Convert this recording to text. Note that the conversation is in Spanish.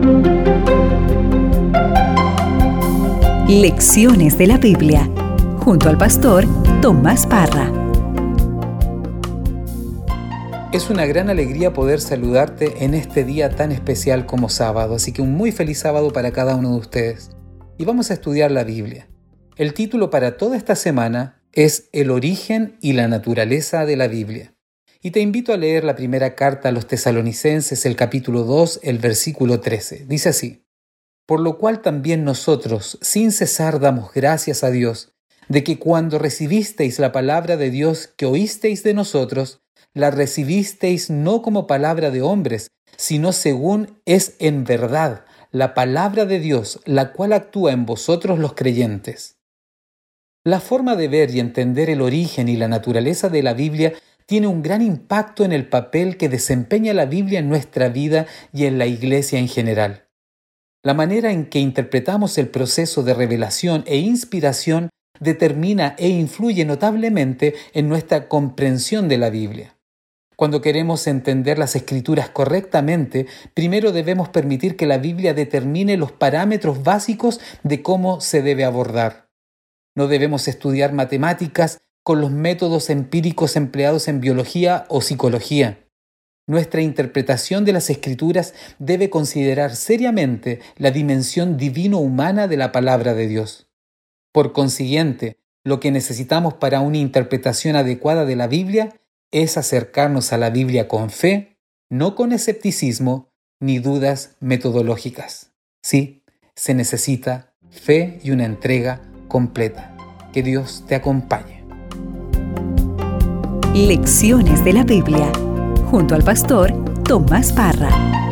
Lecciones de la Biblia, junto al pastor Tomás Parra. Es una gran alegría poder saludarte en este día tan especial como sábado, así que un muy feliz sábado para cada uno de ustedes. Y vamos a estudiar la Biblia. El título para toda esta semana es El origen y la naturaleza de la Biblia. Y te invito a leer la primera carta a los Tesalonicenses, el capítulo 2, el versículo 13. Dice así: Por lo cual también nosotros, sin cesar, damos gracias a Dios, de que cuando recibisteis la palabra de Dios que oísteis de nosotros, la recibisteis no como palabra de hombres, sino según es en verdad la palabra de Dios, la cual actúa en vosotros los creyentes. La forma de ver y entender el origen y la naturaleza de la Biblia tiene un gran impacto en el papel que desempeña la Biblia en nuestra vida y en la Iglesia en general. La manera en que interpretamos el proceso de revelación e inspiración determina e influye notablemente en nuestra comprensión de la Biblia. Cuando queremos entender las Escrituras correctamente, primero debemos permitir que la Biblia determine los parámetros básicos de cómo se debe abordar. No debemos estudiar matemáticas con los métodos empíricos empleados en biología o psicología. Nuestra interpretación de las Escrituras debe considerar seriamente la dimensión divino-humana de la palabra de Dios. Por consiguiente, lo que necesitamos para una interpretación adecuada de la Biblia es acercarnos a la Biblia con fe, no con escepticismo ni dudas metodológicas. Sí, se necesita fe y una entrega completa. Que Dios te acompañe. Lecciones de la Biblia, junto al pastor Tomás Parra.